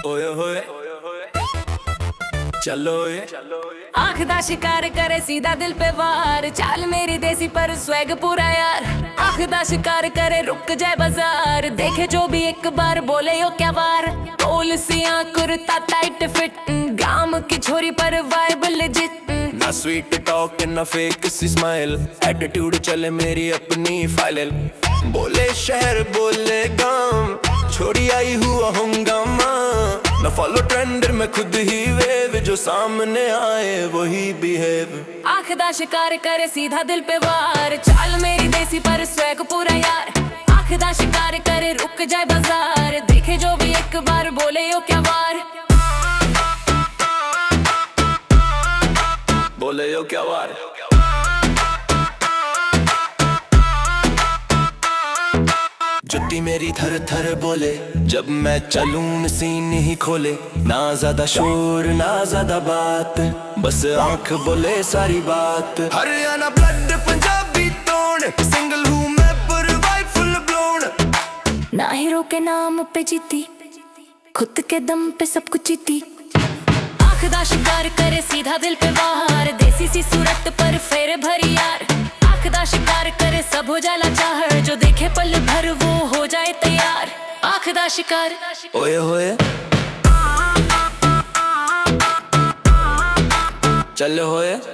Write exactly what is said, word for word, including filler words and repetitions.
ओए होए चलो ये आँख दा शिकार करे सीधा दिल पे वार, चाल मेरी देसी पर स्वैग पूरा यार। आँख दा शिकार करे रुक जाए बाजार, देखे जो भी एक बार बोले यो क्या वार। बोल सिया कुर्ता टाइट फिट, गाम की छोरी पर वाइब लेजिट। ना स्वीट टॉक ना फेक सी स्माइल, एटीट्यूड चले मेरी अपनी फाइल। बोले शहर बोले गांव, छोड़ी आई हुआ हंगामा। ना फॉलो ट्रेंड में खुद ही वेव, जो सामने आए वही बिहेव। आँख दा शिकार करे सीधा दिल पे वार, चाल मेरी देसी पर स्वैग पूरा यार। आँख दा शिकार करे रुक जाए बाजार, देखे जो भी एक बार बोले यो क्या वार। बोले यो क्या वार। जुत्ती मेरी थर थर बोले, जब मैं चलूं सीन ही खोले। ना ज्यादा शोर ना ज्यादा बात, बस आंख बोले सारी बात। Haryana blood Punjabi tone, single हूँ मैं पर वाइब फुल ब्लोन। ना हीरो के नाम पे जीती, खुद के दम पे सब कुछ जीती। आँख दा शिकार करे सीधा दिल पे वार, देसी सी सूरत पर फेर भरी यार। आँख दा शिकार करे सब हो जाला चाहर, जो देखे पल भर वो हो जाए तैयार। आँख दा शिकार ओए होए चल होए।